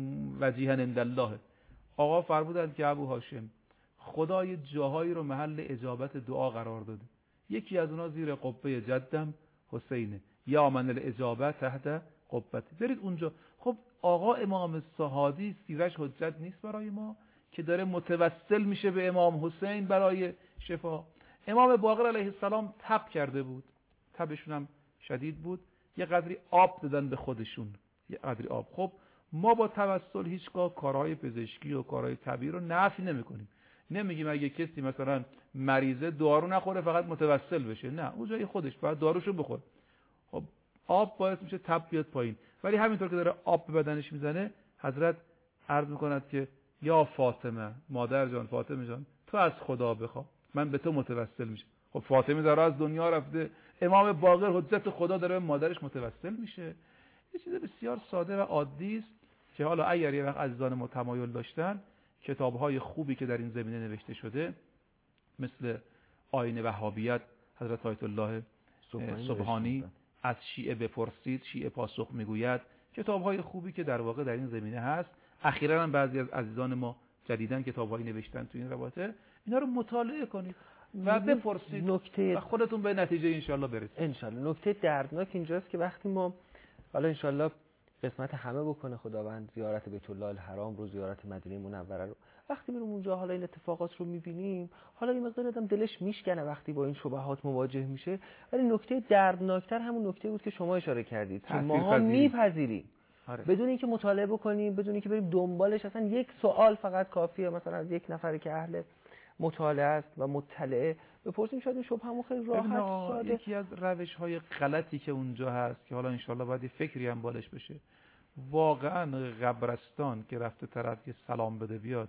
وجیها عند الله. آقا فرمودند که ابو هاشم خدا یه جاهایی رو محل اجابت دعا قرار داده، یکی از اونها زیر قبه جدم حسینه، یا من الاجابه تحت قبتی، برید اونجا. خب آقا امام هادی سیرش حجت نیست برای ما که داره متوسل میشه به امام حسین برای شفا؟ امام باقر علیه السلام تب کرده بود، تبشون هم شدید بود، یه قدری آب دادن به خودشون، یه قدری آب. خب ما با توسل هیچگاه کارهای پزشکی و کارهای طبیعی رو نفی نمی‌کنیم. نمیگیم اگه کسی مثلا مریضه دارو نخوره فقط متوسل بشه، نه، اون جای خودش باید داروشو بخوره. خب آب باعث میشه تب بیاد پایین، ولی همینطور که داره آب به بدنش میزنه، حضرت عرض میکند که یا فاطمه، مادر جان، فاطمه جان، تو از خدا بخوا، من به تو متوسل میشم. خب فاطمه داره از دنیا رفته، امام باقر حجت خدا داره به مادرش متوسل میشه. یه چیز بسیار ساده و عادی است که حالا اگر یه وقت عزیزان ما تمایل داشتن، کتاب‌های خوبی که در این زمینه نوشته شده مثل آیین وهابیت حضرت آیت الله سبحانی، از شیعه بپرسید شیعه پاسخ میگوید، کتاب‌های خوبی که در واقع در این زمینه هست. اخیراً هم بعضی از عزیزان ما جدیداً کتاب‌هایی نوشتن تو این رابطه، اینا رو مطالعه کنید و بپرسید نکته و خودتون به نتیجه انشالله برسید. انشالله. نکته دردناک اینجاست که وقتی ما حالا انشالله قسمت همه بکنه خداوند زیارت بیت الله الحرام رو، زیارت مدینه منوره رو، وقتی میریم اونجا حالا این اتفاقات رو میبینیم، حالا این مقدار آدم دلش میشکنه وقتی با این شبهات مواجه میشه. ولی نکته دردناکتر همون نکته بود که شما اشاره کردید که ماها میپذیریم آره. بدون اینکه مطالعه بکنیم، بدون اینکه بریم دنبالش. اصلا یک سوال فقط کافیه، مثلا از یک نفری که اهل مطالعه است و مطلعه بپرسیم، شاید این شبهمون خیلی راحت ساده. یکی از روش‌های غلطی که اونجا هست که حالا انشالله باید فکری هم بالش بشه، واقعا قبرستان که رفته طرف یه سلام بده بیاد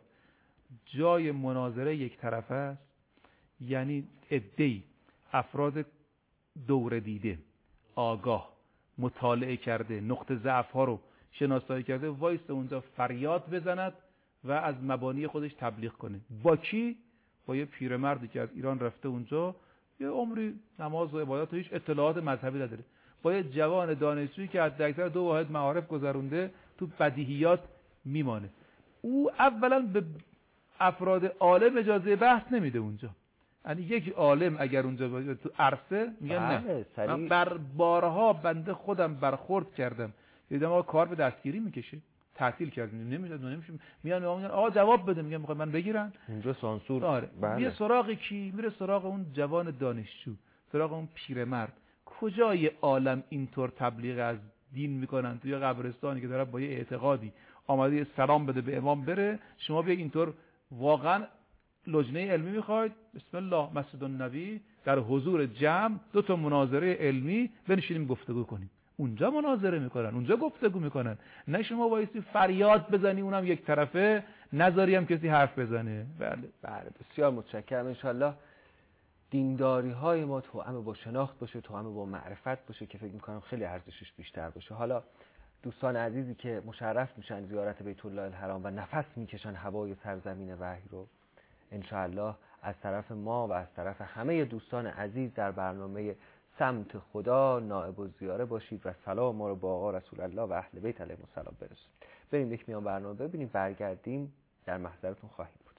جای مناظره یک طرفه است. یعنی عده‌ای افراد دور دیده، آگاه، مطالعه کرده، نقطه ضعف ها رو شناسایی کرده، وایس اونجا فریاد بزند و از مبانی خودش تبلیغ کنه. با کی؟ با یه پیرمردی که از ایران رفته اونجا، یه عمری نماز و عبادت و هیچ اطلاعات مذهبی نداره، با یه جوان دانشجویی که از اکثر دو واحد معارف گذرونده تو بدیهیات میمانه. او اولا به افراد عالم اجازه بحث نمیده اونجا. یعنی یک عالم اگر اونجا باشه تو عرصه میگن نه. من بر بارها بنده خودم برخورد کردم، دیدم آقا کار به دستگیری میکشه، تعطیل کردیم، نمیشه نمیشه میان میگن آقا جواب بده، میگم میخوام من بگیرن اونجا سانسور. آره. میره سراغ کی؟ میره سراغ اون جوان دانشجو، سراغ اون پیرمرد. کجای عالم اینطور تبلیغ از دین میکنن توی قبرستانی که داره با یه اعتقادی آمده سلام بده به امام بره، شما بیا اینطور واقعا لجنه علمی میخواید، بسم الله مسجد النبی در حضور جمع دو تا مناظره علمی بنشینیم گفتگو کنیم. اونجا مناظره میکنن، اونجا گفتگو میکنن، نه شما وایسی فریاد بزنی اونم یک طرفه، نذاری هم کسی حرف بزنه. بله بله بسیار متشکرم. انشالله دینداری های ما توأم با شناخت باشه، توأم با معرفت باشه که فکر میکنم خیلی ارزشش بیشتر باشه. حالا دوستان عزیزی که مشرف میشن زیارت بیت الله الحرام و نفس میکشن هوای سرزمین وحی رو، انشاءالله از طرف ما و از طرف همه دوستان عزیز در برنامه سمت خدا نائب الزیاره باشید و سلام ما رو با آقا رسول الله و اهل بیت علیهم السلام برسونید. بریم یک میان برنامه ببینیم، برگردیم در محضرتون خواهیم بود.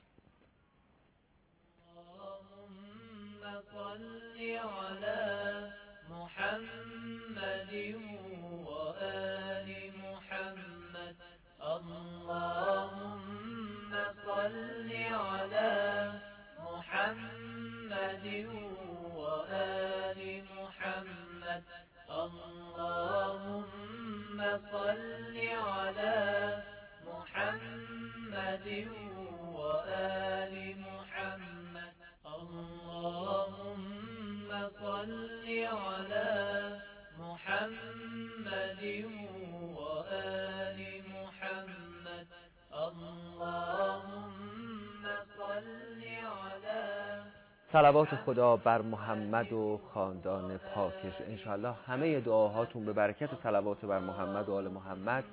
اللهم صل علی محمد و آل محمد. اللهم صل علی محمد و آل محمد. اللهم صل علی محمد و آل محمد. اللهم صل علی محمد و آل محمد. اللهم صل علی. صلوات خدا بر محمد و خاندان پاکش. انشاءالله همه دعاهاتون به برکت صلوات بر محمد و آل محمد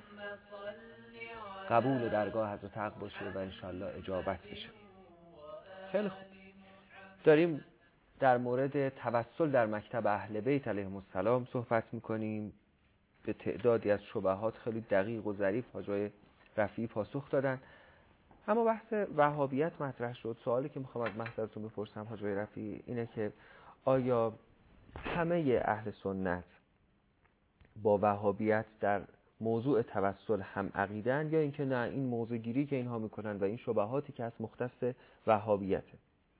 قبول درگاه حضرت حق باشه و انشاءالله اجابت بشه. خیلی خوب، داریم در مورد توسل در مکتب اهل بیت علیهم السلام صحبت میکنیم. به تعدادی از شبهات خیلی دقیق و ظریف حاجی رفیعی پاسخ دادن. اما بحث وهابیت مطرح شد. سوالی که میخوام از محضرتون بپرسم حاجی رفیعی اینه که آیا همه اهل سنت با وهابیت در موضوع توسل هم عقیدن، یا اینکه نه این موضوع گیری که اینها میکنن و این شبهاتی که از مختص وهابیته؟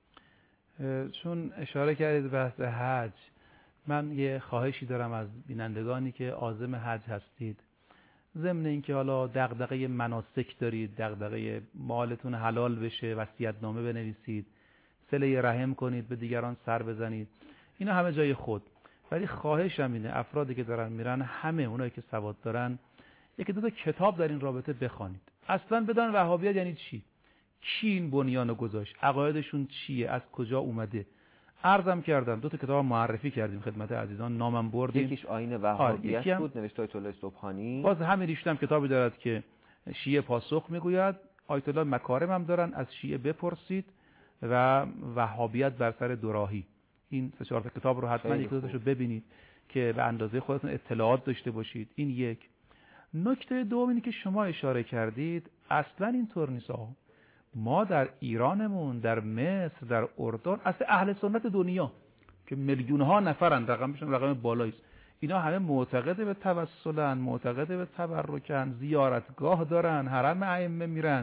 چون اشاره کردید بحث حج، من یه خواهشی دارم از بینندگانی که عازم حج هستید، ضمن اینکه حالا دغدغه مناسک دارید، دغدغه مالتون حلال بشه، وصیت‌نامه بنویسید، صله رحم کنید، به دیگران سر بزنید، اینا همه جای خود، ولی خواهشم اینه افرادی که دارن میرن، همه اونایی که سواد دارن، یکی دو تا کتاب در این رابطه بخوانید. اصلا بدون وهابیت یعنی چی؟ کی این بنیانو گذاشت؟ عقایدشون چیه؟ از کجا اومده؟ عرضم کردم دو تا کتاب معرفی کردیم خدمت عزیزان، نامم بردیم. یکیش آیین وهابیت بود نوشته آیت الله سبحانی. باز همین ریشتم کتابی دارد که شیعه پاسخ میگوید. آیت الله مکارم هم دارن، از شیعه بپرسید، و وهابیت بر سر دوراهی. این سه چهار تا کتاب رو حتما یک دوتاشو ببینید که به اندازه خودتون اطلاعات داشته باشید. این یک. نکته دوم اینه که شما اشاره کردید اصلا اینطور نیست. آقا ما در ایرانمون، در مصر، در اردن، اصلا اهل سنت دنیا که میلیون ها نفرن، رقمشون رقم بالایی است، اینا همه معتقد به توسلن، معتقد به تبرکن، زیارتگاه دارن، حرم ائمه میرن.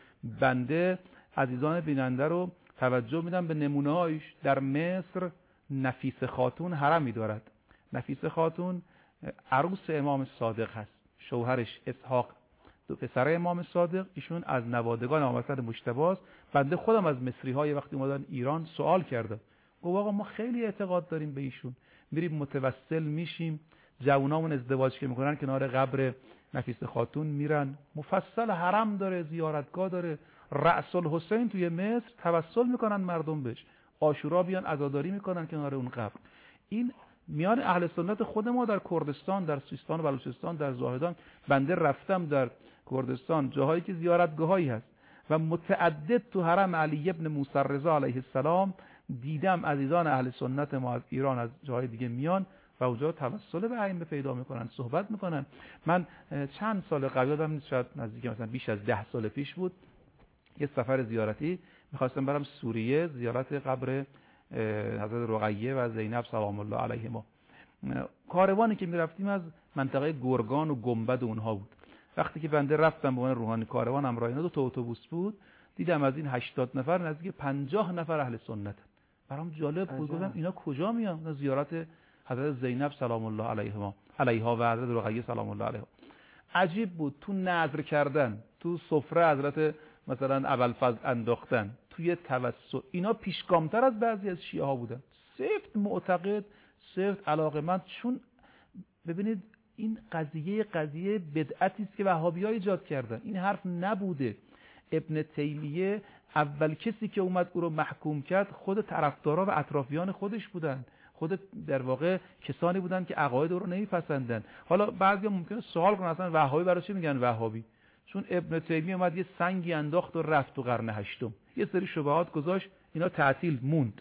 بنده عزیزان بیننده رو توجه میدم به نمونه‌هایش. در مصر نفیس خاتون حرمی دارد. نفیس خاتون عروس امام صادق هست، شوهرش اسحاق دو پسر امام صادق، ایشون از نوادگان امام حسن مجتبی است. بنده خودم از مصری های وقتی اومدن ایران سوال کردم، گفت آقا ما خیلی اعتقاد داریم به ایشون، میریم متوسل میشیم، جوونامون ازدواج که میکنن کنار قبر نفیس خاتون میرن، مفصل حرم داره، زیارتگاه داره. رأس الحسین توی مصر توسل میکنن مردم بهش، عاشورا بیان عزاداری میکنن کنار اون قبر. این میان اهل سنت خود ما در کردستان، در سیستان و بلوچستان، در زاهدان، بنده رفتم در کردستان جاهایی که زیارتگاهایی هست و متعدد تو حرم علی ابن موسی رضا علیه السلام دیدم عزیزان اهل سنت ما از ایران، از جاهای دیگه میان و اونجا توسل به ائمه پیدا میکنن، صحبت میکنن. من چند سال قبل یادم نیست، شاید نزدیک مثلا بیش از ده سال پیش بود، یه سفر زیارتی میخواستم برم سوریه، زیارت قبر حضرت رقیه و زینب سلام الله علیهما. کاروانی که میرفتیم از منطقه گرگان و گنبد اونها بود. وقتی که بنده رفتم به عنوان روحانی کاروان، همراه اینا دو تا اتوبوس بود، دیدم از این هشتاد نفر نزدیک پنجاه نفر اهل سنت. برام جالب بود، گفتم اینا کجا میان؟ زیارت حضرت زینب سلام الله علیهما. علیها و حضرت رقیه سلام الله علیها. عجیب بود تو نذر کردن، تو سفره حضرت مثلا ابوالفضل انداختن، توی توسل، اینا پیشگامتر از بعضی از شیعه ها بودن. سفت معتقد، سفت علاقمند. چون ببینید این قضیه قضیه بدعتی است که وهابی‌ها ایجاد کردن. این حرف نبوده. ابن تیمیه اول کسی که اومد او رو محکوم کرد خود طرفدارا و اطرافیان خودش بودن، خود در واقع کسانی بودن که عقاید او رو نمیپسندن. حالا بعضیا ممکنه سوال کنن اصلا وهابی برای چی میگن وهابی؟ چون ابن تیمیه اومد یه سنگی انداخت و رفت تو قرن هشتم، یه سری شبهات گذاشت، اینا تعطیل موند.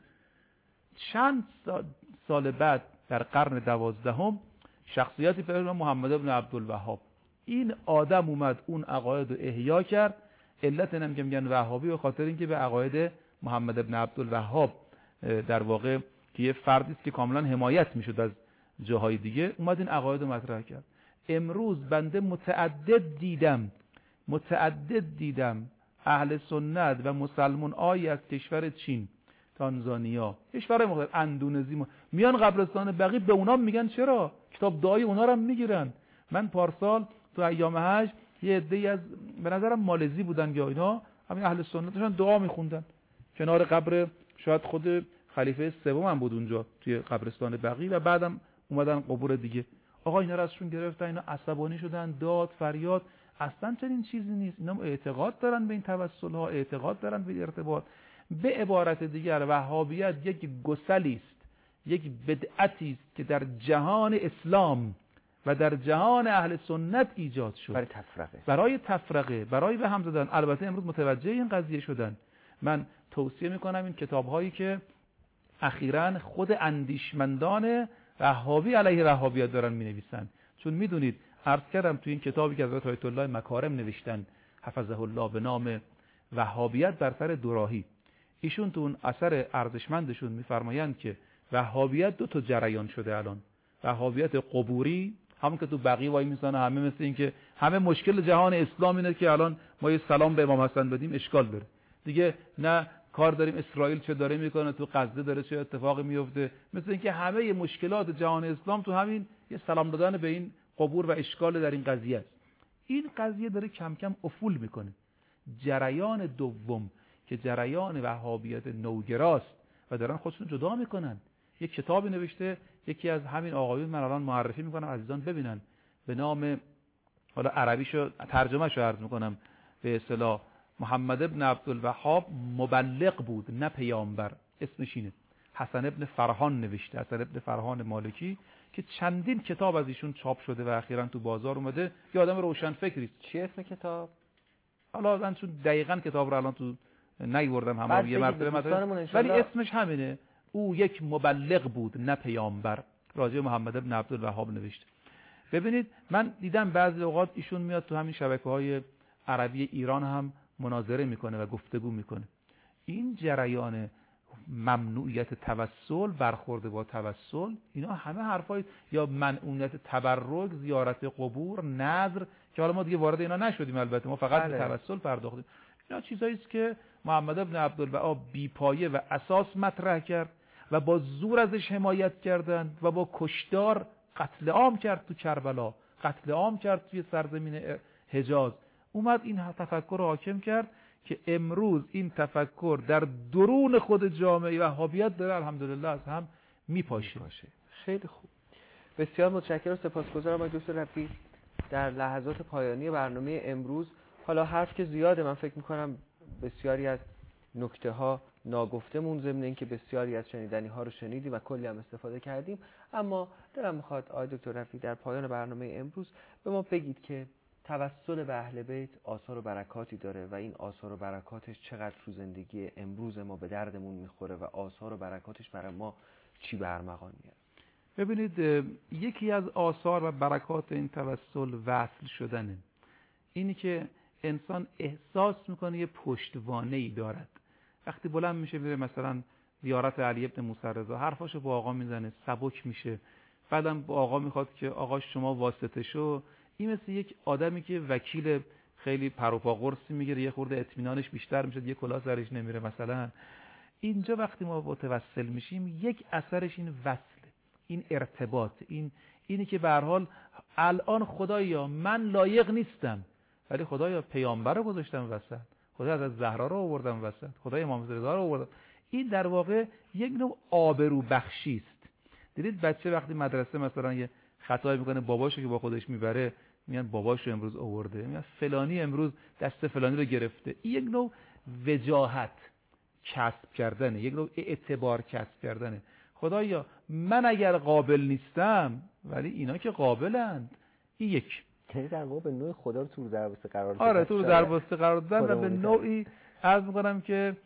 چند سال بعد در قرن دوازدهم شخصیتی پیدا محمد ابن عبدالوهاب. این آدم اومد اون عقاید رو احیا کرد. علت اینم که میگن وهابی به خاطر اینکه به عقاید محمد ابن عبدالوهاب در واقع که یه فردی است که کاملا حمایت میشد از جاهای دیگه، اومد این عقاید رو مطرح کرد. امروز بنده متعدد دیدم متعدد دیدم اهل سنت و مسلمان آیی از کشور چین، تانزانیا، کشور مختلف، اندونزی، میان قبرستان بقیع، به اونام میگن چرا کتاب دعای اونا رو هم میگیرن. من پارسال تو ایام حج یه عده‌ای از به نظرم مالزی بودن یا اینا، همین اهل سنت داشتن دعا میخوندن کنار قبر شاید خود خلیفه سوم هم بود اونجا توی قبرستان بقیع، و بعدم اومدن قبور دیگه. آقا اینا رو ازشون گرفتن، اینا عصبانی شدن، داد فریاد. اصلا چنین چیزی نیست. اینا اعتقاد دارن به این توسل ها، اعتقاد دارن به ارتباط. به عبارت دیگر وهابیت یک گسلی است، یک بدعتی است که در جهان اسلام و در جهان اهل سنت ایجاد شد برای تفرقه، برای تفرقه، برای به هم زدن. البته امروز متوجه این قضیه شدن. من توصیه میکنم این کتاب‌هایی که اخیراً خود اندیشمندان وهابی علیه وهابیت دارن مینویسن، چون میدونید عرض کردم تو این کتابی که حضرت آیت الله مکارم نوشتن حفظه الله به نام وهابیت بر سر دوراهی، ایشون تو اون اثر ارزشمندشون میفرمایند که وهابیت دو تا جریان شده الان. وهابیت قبوری، همون که تو بقیع وای میسانه همه مثل این که همه مشکل جهان اسلام اینه که الان ما یه سلام به امام حسن بدیم اشکال داره دیگه، نه کار داریم اسرائیل چه داره میکنه، تو غزه داره چه اتفاقی میفته، مثل اینکه همه مشکلات جهان اسلام تو همین یه سلام دادن به این قبور و اشکال در این قضیه است. این قضیه داره کم کم افول میکنه. جریان دوم که جریان وهابیت نوگراست و دارن خودشون جدا میکنن. یک کتابی نوشته یکی از همین آقایون، من الان معرفی میکنم عزیزان ببینن، به نام، حالا عربیشو ترجمهشو عرض میکنم، به اصطلاح محمد ابن عبدالوهاب مبلغ بود نه پیامبر. اسمش اینه. حسن ابن فرحان نوشته، حسن ابن فرحان مالکی، که چندین کتاب از ایشون چاپ شده و اخیراً تو بازار اومده. یه آدم روشن فکری است. چی اسم کتاب؟ حالا من چون دقیقاً کتاب رو الان تو نیوردم همون یه مرتبه مثلا، ولی اسمش همینه. او یک مبلغ بود نه پیامبر. راجع محمد ابن عبدالوهاب نوشته. ببینید من دیدم بعضی اوقات ایشون میاد تو همین شبکه‌های عربی ایران هم مناظره میکنه و گفتگو میکنه. این جریان ممنوعیت توسل، برخورد با توسل، اینا همه حرفای یا ممنوعیت تبرک، زیارت قبور، نذر، که حالا ما دیگه وارد اینا نشدیم، البته ما فقط به توسل پرداختیم. اینا چیزایی است که محمد ابن عبدالوهاب بی‌پایه و اساس مطرح کرد و با زور ازش حمایت کردند و با کشتار قتل عام کرد تو کربلا، قتل عام کرد توی سرزمین حجاز. اومد این تفکر رو حاکم کرد که امروز این تفکر در درون خود جامعه وهابیت داره الحمدلله از هم میپاشه. خیلی خوب، بسیار متشکرم و سپاسگزارم آقای دکتر رفیع. در لحظات پایانی برنامه امروز، حالا حرف که زیاده، من فکر میکنم بسیاری از نکته ها ناگفته مون، ضمن اینکه بسیاری از شنیدنی ها رو شنیدیم و کلی هم استفاده کردیم، اما دلم میخواد آقای دکتر رفیع در پایان برنامه امروز به ما بگید که توسل به اهل بیت آثار و برکاتی داره و این آثار و برکاتش چقدر تو زندگی امروز ما به دردمون میخوره و آثار و برکاتش برای ما چی به ارمغان میاره. ببینید یکی از آثار و برکات این توسل وصل شدنه. اینی که انسان احساس میکنه یه پشتوانه‌ای دارد. وقتی بلند میشه میره مثلا زیارت علی ابن موسی رضا، حرفاشو با آقا میزنه، سبک میشه، بعدم با آقا میخواد که آقا شما واسطه شو. این مثل یک آدمی که وکیل خیلی پروپا قرصی میگیره، یه خورده اطمینانش بیشتر میشه، یه کلاه سرش نمیره مثلا. اینجا وقتی ما متوسل میشیم یک اثرش این وصله. این ارتباط، این اینی که به هر حال الان خدایا من لایق نیستم، ولی خدایا پیامبر رو گذاشتم وسط، خدا از زهرا رو آوردم وسط، خدای امام رضا رو آوردم. این در واقع یک نوع آبرو بخشی است. دیدید بچه وقتی مدرسه مثلا یه خطایی میکنه، باباشو که با خودش میبره میگن باباشو امروز آورده، میگن فلانی امروز دست فلانی رو گرفته. این یک نوع وجاهت کسب کردنه، یک نوع اعتبار کسب کردنه. خدایا من اگر قابل نیستم ولی اینا که قابلند. این یک، یعنی در واقع به نوع خدا رو تو ضربسته قرار دادن. آره تو ضربسته قرار دادن و به نوعی عرض میکنم که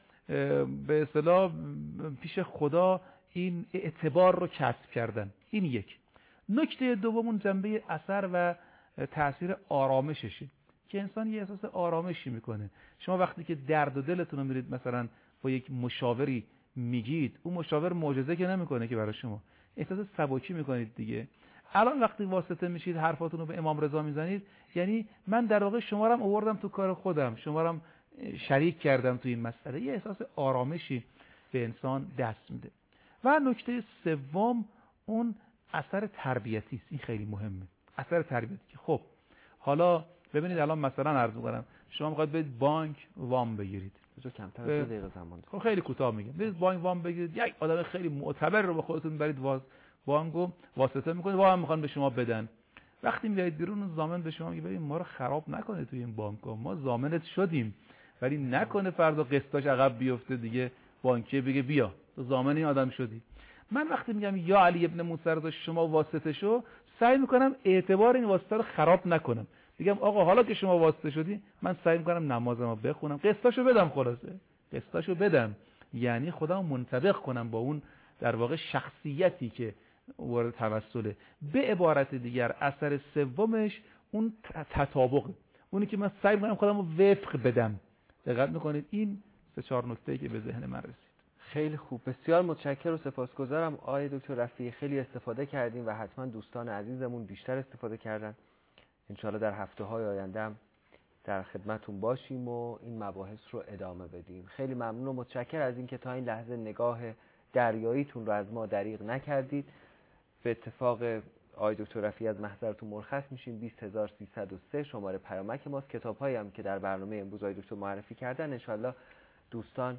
به اصطلاح پیش خدا این اعتبار رو کسب کردن. این یک. نکته دومون جنبه اثر و تأثیر آرامششه که انسان یه احساس آرامشی میکنه. شما وقتی که درد و دلتون رو میرید مثلا با یک مشاوری میگید، اون مشاور معجزه که نمیکنه که برای شما، احساس سبکی میکنید دیگه. الان وقتی واسطه میشید حرفاتون رو به امام رضا میزنید، یعنی من در واقع شما رو آوردم تو کار خودم، شما رو شریک کردم تو این مسئله. یه احساس آرامشی به انسان دست میده. و نکته سوم اون اثر تربیتی است. این خیلی مهمه، اثر تربیتی. که خب حالا ببینید الان مثلا عرض می‌کنم شما می‌خواید برید بانک وام بگیرید، بذار کمتر از دو دقیقه زمان. خب خیلی کوتاه میگم. برید بانک وام بگیرید، یک آدم خیلی معتبر رو به خودتون برید واس بانکو واسطه می‌کنید، وام می‌خوان به شما بدن. وقتی میایید بیرون اون ضامن به شما میگه ببین ما رو خراب نکنه توی این بانک‌ها، ما ضامنت شدیم، ولی نکنه فردا قسطاش عقب بیفته دیگه بانکیه بگه بیا تو ضامن این آدم شدی. من وقتی میگم یا علی ابن موسی رضا شما واسطه شو، سعی میکنم اعتبار این واسطه رو خراب نکنم. میگم آقا حالا که شما واسطه شدی، من سعی میکنم نمازمو بخونم، قسطاشو بدم، خلاصه قسطاشو بدم، یعنی خودمو منطبق کنم با اون در واقع شخصیتی که وارد توسله. به عبارت دیگر اثر سومش اون تطابقه، اونی که من سعی میکنم خودمو وفق بدم. دقت میکنید این سه چهار نکته‌ای که به ذهن من رسید. خیلی خوب، بسیار متشکرم و سپاسگزارم آقای دکتر رفیعی. خیلی استفاده کردیم و حتما دوستان عزیزمون بیشتر استفاده کردن. انشاءالله در هفته‌های آینده هم در خدمتون باشیم و این مباحث رو ادامه بدیم. خیلی ممنون و متشکر از اینکه تا این لحظه نگاه دریاییتون رو از ما دریغ نکردید. به اتفاق آقای دکتر رفیعی از محضرتون مرخص میشیم. بیست هزار و سیصد و سه شماره پیامک ماست. کتاب‌هایی هم که در برنامه امروز آقای دکتر معرفی کردن انشاءالله دوستان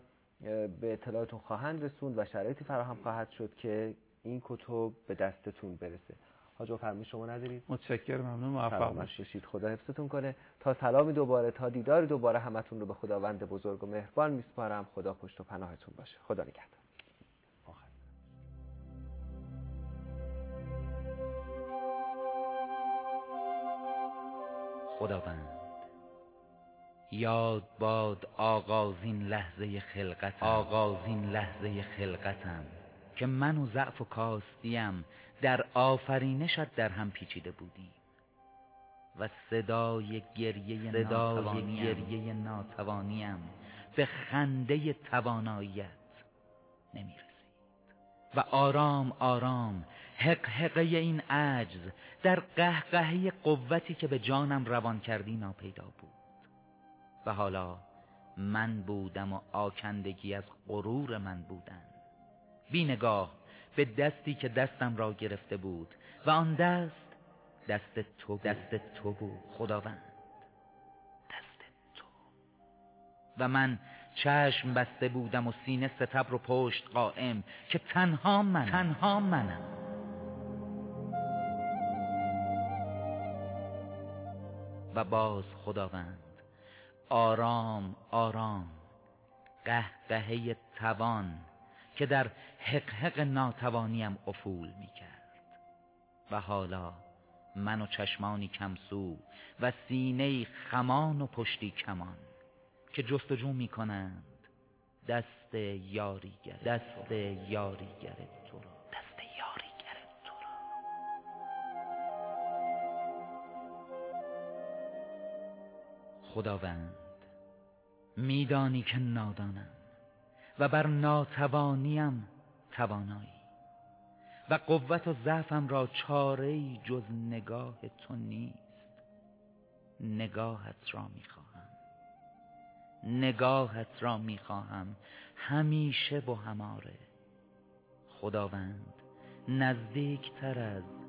به اطلاعاتون خواهند رسوند و شرایطی فراهم خواهد شد که این کتب به دستتون برسه. حاج فرمایش شما ندارید؟ متشکرم، ممنون، موفق باشید. خدا حفظتون کنه. تا سلامی دوباره، تا دیدار دوباره همتون رو به خداوند بزرگ و مهربان میسپارم. خدا پشت و پناهتون باشه. خدا نگهدار. خداوند یاد باد آغازین لحظه خلقتم آغازین لحظه خلقتم که من و ضعف و کاستیم در آفرینشت در هم پیچیده بودیم و صدای گریه صدای گریه ناتوانیم به خنده تواناییت نمی رسید و آرام آرام حق حقه این عجز در قهقهه قوتی که به جانم روان کردی ناپیدا بود. و حالا من بودم و آکندگی از غرور من بودن، بی نگاه به دستی که دستم را گرفته بود و آن دست دست تو بود. دست تو بود خداوند، دست تو. و من چشم بسته بودم و سینه ستبر و پشت قائم که تنها من تنها منم. و باز خداوند آرام آرام قهقهه توان که در حقحق ناتوانیم افول می کرد. و حالا من و چشمانی کمسو و سینه خمان و پشتی کمان که جستجو می کنند دست یاریگر دست یاریگر تو را دست یاریگر تو را. خداوند میدانی که نادانم و بر ناتوانیم توانایی و قوت و ضعفم را چاره‌ای جز نگاه تو نیست. نگاهت را میخواهم، نگاهت را میخواهم همیشه و هماره. خداوند نزدیک تر از